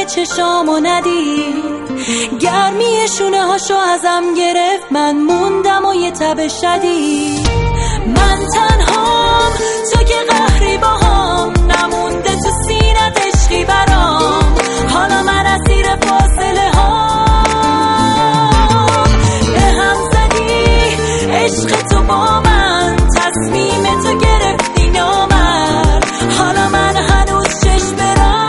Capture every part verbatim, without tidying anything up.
چشامو ندید، گرمی شونه هاشو ازم گرفت، من موندم و یه تب شدید. من تنهام، تو که قهری باهام، نمونده تو سینت عشقی برام، حالا من اسیر فاصله هام. به هم زدی عشق تو با من، تصمیم تو گرفتی نامر، حالا من هنوز چشم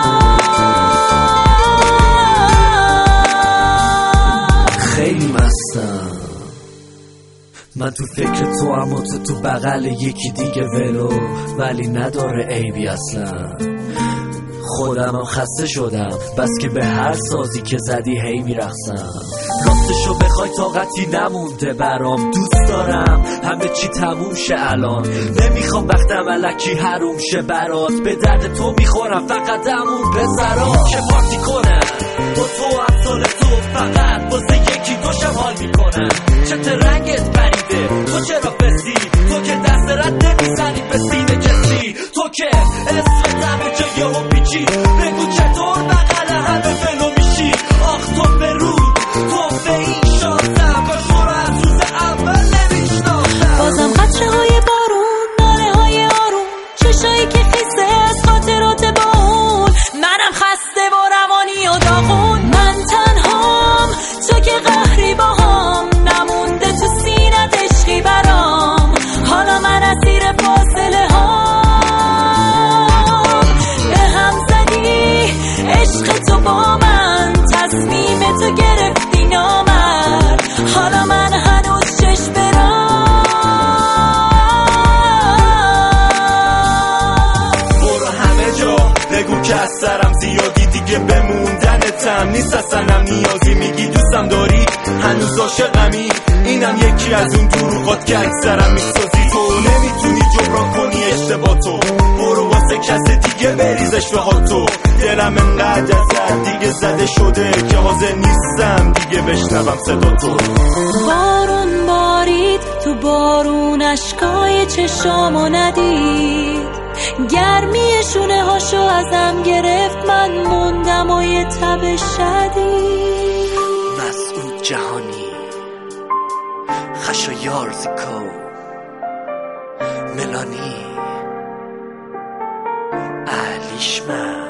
برام. خیلی مستم من تو فکر تو، اما تو تو بغل یکی دیگه ولو، ولی نداره عیبی اصلا. خودمم خسته شدم بس که به هر سازی که زدی هی میرقصم. راستشو بخوای طاقتی نمونده برام، دوست دارم همه چی تموم شه الان، نمیخوام وقتم الکی حروم شه برات، به درد تو میخورم فقط همون بذارم که پارتی کنم با تو امثال تو، فقط واسه یکی دوشم حال میکنم. چت رنگت پریده تو چرا بسی، تو که دست رد نمیزنی به سینه کسی، تو که اسم همه جا یهو پیچی، بگو چطور بغل همه فلو میشی. آخ تو به رود، تو به این شانسم، با شورا از روز اول نمیشناختم. بازم قطره های بارون، ناله های آروم، چشایی که خیسه از خاطرات با اون، منم خسته و روانی و داغون. من تنهام، تو که قهری باهام، نمونده تو سینت عشقی برام، حالا من اسیر فاصله هام. به هم زدی عشق تو با من، تصمیم تو گرفتی نامر، حالا من هنوز چشم برام. برو همه جا بگو که از سرم زیادی، دیگه بموندنتم نیست اصلا نیازی. میگی دوستم داری هنوز عاشقمی، اینم یکی از اون دروغات که اکثرم میسازی. تو نمیتونی جبران کنی اشتباه تو، برو واسه کس دیگه بریز اشتباهاتو. دلم انقدر ازت دیگه زده شده که حاضر نیستم دیگه بشنوم صدا تو. بارون بارید تو بارون، اشکای چشامو ندید، گرمی شونه هاشو ازم گرفت، من موندم و یه تب شدید. مسعود جهانی، خشایار زیکو، ملانی، علیشمن.